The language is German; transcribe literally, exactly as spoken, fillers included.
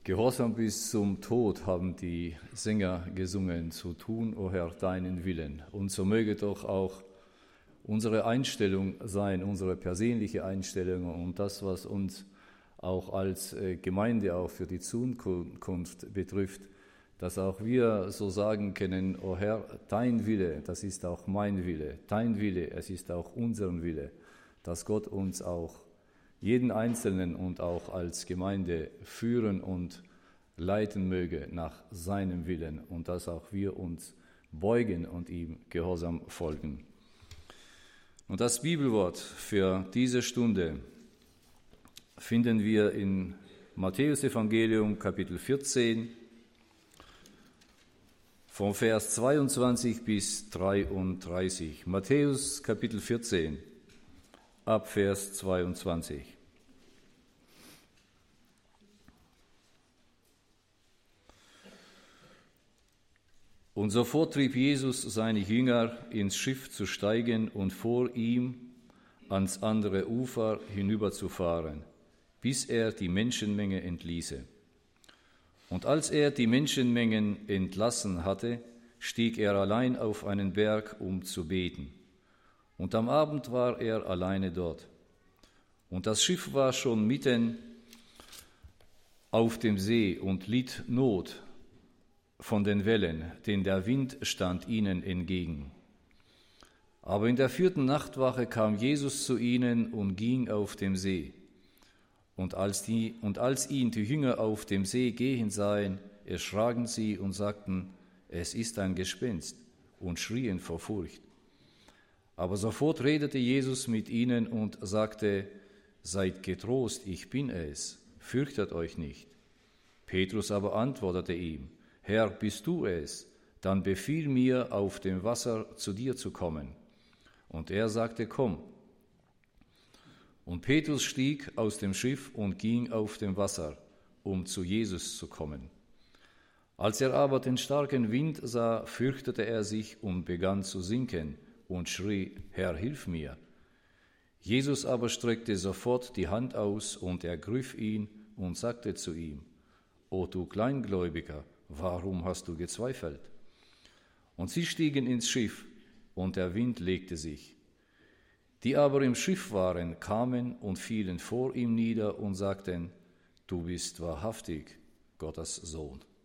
Gehorsam bis zum Tod haben die Sänger gesungen, zu tun, o Herr, deinen Willen. Und so möge doch auch unsere Einstellung sein, unsere persönliche Einstellung und das, was uns auch als Gemeinde auch für die Zukunft betrifft, dass auch wir so sagen können, o Herr, dein Wille, das ist auch mein Wille, dein Wille, es ist auch unser Wille, dass Gott uns auch jeden Einzelnen und auch als Gemeinde führen und leiten möge nach seinem Willen und dass auch wir uns beugen und ihm gehorsam folgen. Und das Bibelwort für diese Stunde finden wir in Matthäus Evangelium Kapitel vierzehn vom Vers zweiundzwanzig bis dreiunddreißig. Matthäus Kapitel vierzehn ab Vers zweiundzwanzig. Und sofort trieb Jesus seine Jünger, ins Schiff zu steigen und vor ihm ans andere Ufer hinüberzufahren, bis er die Menschenmenge entließe. Und als er die Menschenmengen entlassen hatte, stieg er allein auf einen Berg, um zu beten. Und am Abend war er alleine dort. Und das Schiff war schon mitten auf dem See und litt Not von den Wellen, denn der Wind stand ihnen entgegen. Aber in der vierten Nachtwache kam Jesus zu ihnen und ging auf dem See. Und als, die, und als ihn die Jünger auf dem See gehen sahen, erschraken sie und sagten, es ist ein Gespenst, und schrien vor Furcht. Aber sofort redete Jesus mit ihnen und sagte, seid getrost, ich bin es, fürchtet euch nicht. Petrus aber antwortete ihm, Herr, bist du es? Dann befiehl mir, auf dem Wasser zu dir zu kommen. Und er sagte, komm. Und Petrus stieg aus dem Schiff und ging auf dem Wasser, um zu Jesus zu kommen. Als er aber den starken Wind sah, fürchtete er sich und begann zu sinken und schrie, Herr, hilf mir. Jesus aber streckte sofort die Hand aus und ergriff ihn und sagte zu ihm, O du Kleingläubiger, warum hast du gezweifelt? Und sie stiegen ins Schiff, und der Wind legte sich. Die aber im Schiff waren, kamen und fielen vor ihm nieder und sagten, du bist wahrhaftig Gottes Sohn.